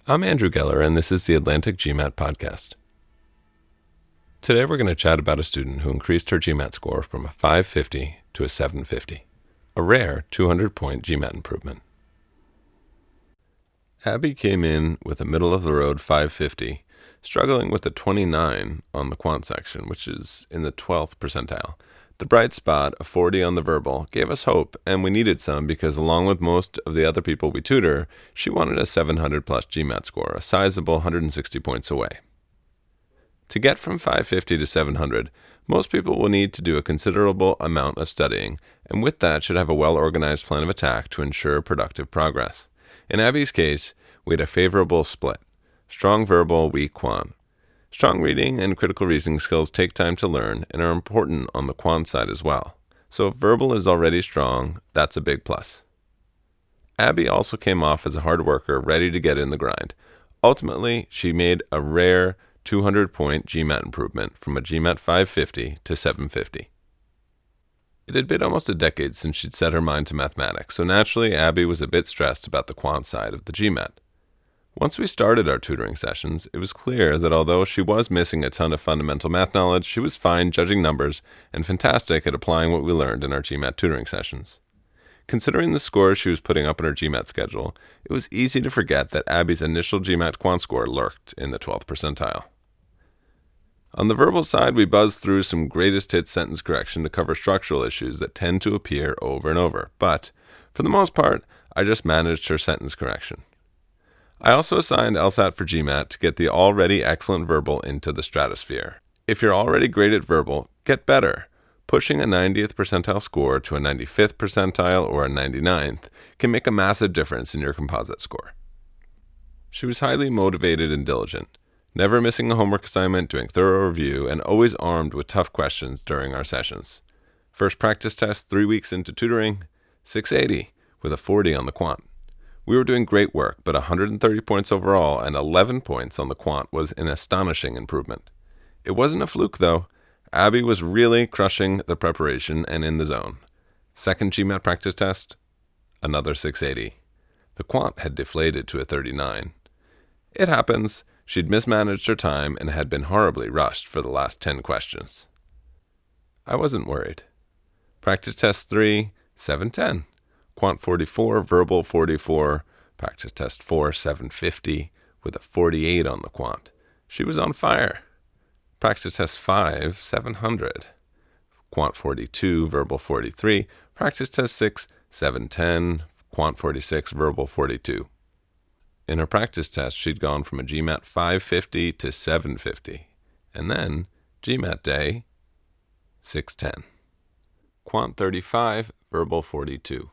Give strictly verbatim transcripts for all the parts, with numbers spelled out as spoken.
I'm Andrew Geller, and this is the Atlantic GMAT Podcast. Today we're going to chat about a student who increased her GMAT score from a five fifty to a seven fifty, a rare two hundred point GMAT improvement. Abby came in with a middle-of-the-road five fifty, struggling with a twenty-nine on the quant section, which is in the twelfth percentile. The bright spot, a forty on the verbal, gave us hope, and we needed some because along with most of the other people we tutor, she wanted a seven hundred plus GMAT score, a sizable one hundred sixty points away. To get from five fifty to seven hundred, most people will need to do a considerable amount of studying, and with that should have a well-organized plan of attack to ensure productive progress. In Abby's case, we had a favorable split. Strong verbal, weak quant. Strong reading and critical reasoning skills take time to learn and are important on the quant side as well. So if verbal is already strong, that's a big plus. Abby also came off as a hard worker, ready to get in the grind. Ultimately, she made a rare two hundred point GMAT improvement from a GMAT five fifty to seven fifty. It had been almost a decade since she'd set her mind to mathematics, so naturally Abby was a bit stressed about the quant side of the GMAT. Once we started our tutoring sessions, it was clear that although she was missing a ton of fundamental math knowledge, she was fine judging numbers and fantastic at applying what we learned in our GMAT tutoring sessions. Considering the scores she was putting up in her GMAT schedule, it was easy to forget that Abby's initial GMAT quant score lurked in the twelfth percentile. On the verbal side, we buzzed through some greatest hits sentence correction to cover structural issues that tend to appear over and over, but for the most part, I just managed her sentence correction. I also assigned LSAT for GMAT to get the already excellent verbal into the stratosphere. If you're already great at verbal, get better. Pushing a ninetieth percentile score to a ninety-fifth percentile or a ninety-ninth can make a massive difference in your composite score. She was highly motivated and diligent, never missing a homework assignment, doing thorough review, and always armed with tough questions during our sessions. First practice test three weeks into tutoring, six eighty, with a forty on the quant. We were doing great work, but one hundred thirty points overall and eleven points on the quant was an astonishing improvement. It wasn't a fluke, though. Abby was really crushing the preparation and in the zone. Second GMAT practice test, another six eighty. The quant had deflated to a thirty-nine. It happens. She'd mismanaged her time and had been horribly rushed for the last ten questions. I wasn't worried. Practice test three, seven ten. Quant forty-four, verbal forty-four, practice test four, seven fifty, with a forty-eight on the quant. She was on fire. Practice test five, seven hundred. Quant forty-two, verbal forty-three, practice test six, seven ten, quant forty-six, verbal forty-two. In her practice test, she'd gone from a GMAT five fifty to seven fifty, and then GMAT day, six ten. Quant thirty-five, verbal forty-two.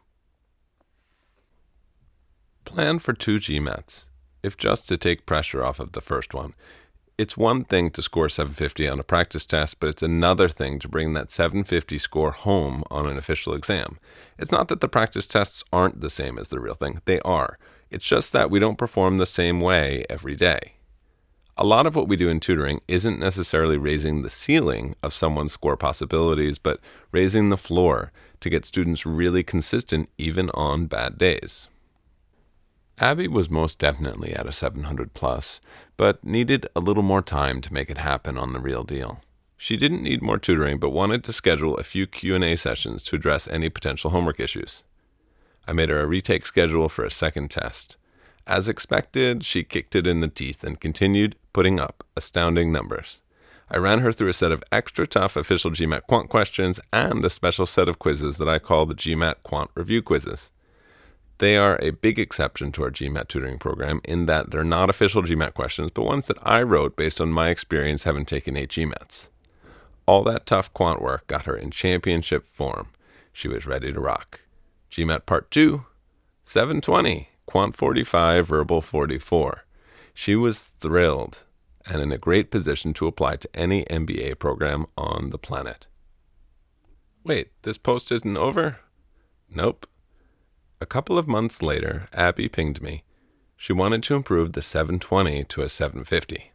Plan for two GMATs, if just to take pressure off of the first one. It's one thing to score seven fifty on a practice test, but it's another thing to bring that seven fifty score home on an official exam. It's not that the practice tests aren't the same as the real thing. They are. It's just that we don't perform the same way every day. A lot of what we do in tutoring isn't necessarily raising the ceiling of someone's score possibilities, but raising the floor to get students really consistent even on bad days. Abby was most definitely at a seven hundred plus, but needed a little more time to make it happen on the real deal. She didn't need more tutoring, but wanted to schedule a few Q and A sessions to address any potential homework issues. I made her a retake schedule for a second test. As expected, she kicked it in the teeth and continued putting up astounding numbers. I ran her through a set of extra tough official GMAT quant questions and a special set of quizzes that I call the GMAT quant review quizzes. They are a big exception to our GMAT tutoring program in that they're not official GMAT questions, but ones that I wrote based on my experience having taken eight GMATs. All that tough quant work got her in championship form. She was ready to rock. GMAT Part two, seven twenty, Quant forty-five, Verbal forty-four. She was thrilled and in a great position to apply to any M B A program on the planet. Wait, this post isn't over? Nope. A couple of months later, Abby pinged me. She wanted to improve the seven twenty to a seven fifty.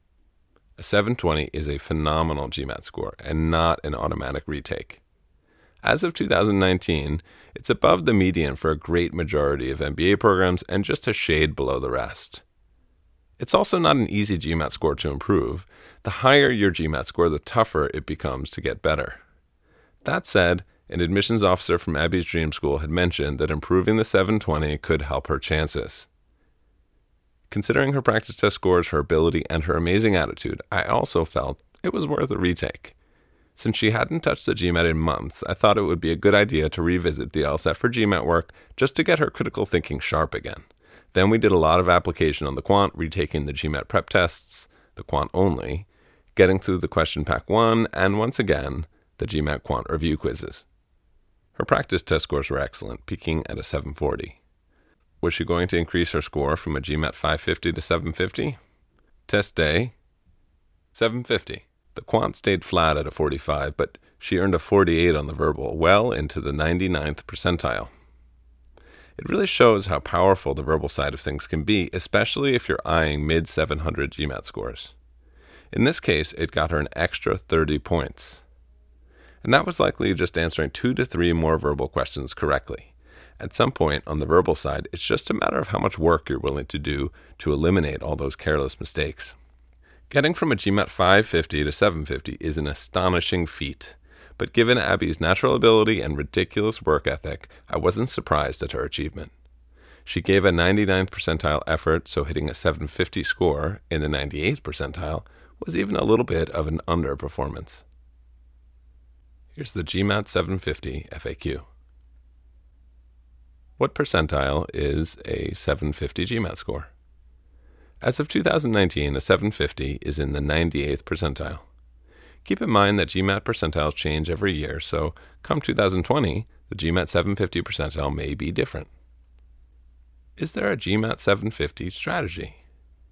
A seven twenty is a phenomenal GMAT score and not an automatic retake. As of two thousand nineteen, it's above the median for a great majority of M B A programs and just a shade below the rest. It's also not an easy GMAT score to improve. The higher your GMAT score, the tougher it becomes to get better. That said, an admissions officer from Abby's Dream School had mentioned that improving the seven twenty could help her chances. Considering her practice test scores, her ability, and her amazing attitude, I also felt it was worth a retake. Since she hadn't touched the GMAT in months, I thought it would be a good idea to revisit the LSAT for GMAT work just to get her critical thinking sharp again. Then we did a lot of application on the quant, retaking the GMAT prep tests, the quant only, getting through the question pack one, and once again, the GMAT quant review quizzes. Her practice test scores were excellent, peaking at a seven forty. Was she going to increase her score from a GMAT five fifty to seven fifty? Test day, seven fifty. The quant stayed flat at a forty-five, but she earned a forty-eight on the verbal, well into the ninety-ninth percentile. It really shows how powerful the verbal side of things can be, especially if you're eyeing mid seven hundred GMAT scores. In this case, it got her an extra thirty points. And that was likely just answering two to three more verbal questions correctly. At some point on the verbal side, it's just a matter of how much work you're willing to do to eliminate all those careless mistakes. Getting from a GMAT five fifty to seven fifty is an astonishing feat, but given Abby's natural ability and ridiculous work ethic, I wasn't surprised at her achievement. She gave a ninety-ninth percentile effort, so hitting a seven fifty score in the ninety-eighth percentile was even a little bit of an underperformance. Here's the GMAT seven fifty F A Q. What percentile is a seven fifty GMAT score? As of two thousand nineteen, a seven fifty is in the ninety-eighth percentile. Keep in mind that GMAT percentiles change every year, so come two thousand twenty, the GMAT seven fifty percentile may be different. Is there a GMAT seven fifty strategy?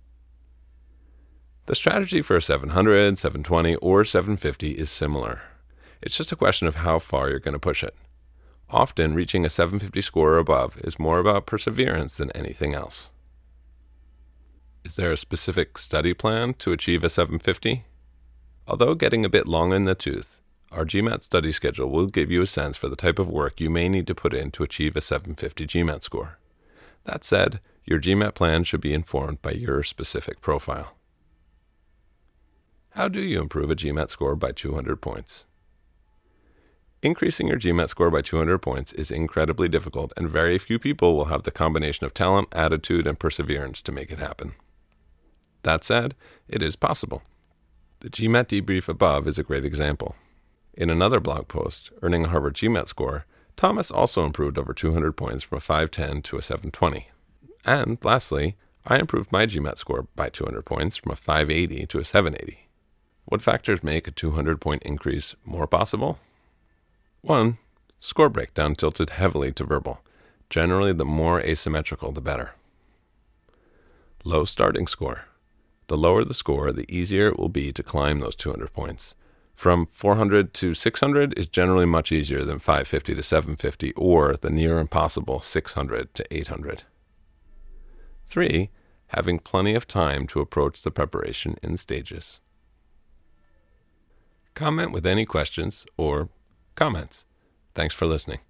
The strategy for a seven hundred, seven twenty, or seven fifty is similar. It's just a question of how far you're going to push it. Often, reaching a seven fifty score or above is more about perseverance than anything else. Is there a specific study plan to achieve a seven fifty? Although getting a bit long in the tooth, our GMAT study schedule will give you a sense for the type of work you may need to put in to achieve a seven fifty GMAT score. That said, your GMAT plan should be informed by your specific profile. How do you improve a GMAT score by two hundred points? Increasing your GMAT score by two hundred points is incredibly difficult, and very few people will have the combination of talent, attitude, and perseverance to make it happen. That said, it is possible. The GMAT debrief above is a great example. In another blog post, Earning a Harvard GMAT Score, Thomas also improved over two hundred points from a five ten to a seven twenty. And lastly, I improved my GMAT score by two hundred points from a five eighty to a seven eighty. What factors make a two hundred point increase more possible? one. Score breakdown tilted heavily to verbal. Generally, the more asymmetrical, the better. Low starting score. The lower the score, the easier it will be to climb those two hundred points. From four hundred to six hundred is generally much easier than five fifty to seven fifty or the near impossible six hundred to eight hundred. three. Having plenty of time to approach the preparation in stages. Comment with any questions or comments. Thanks for listening.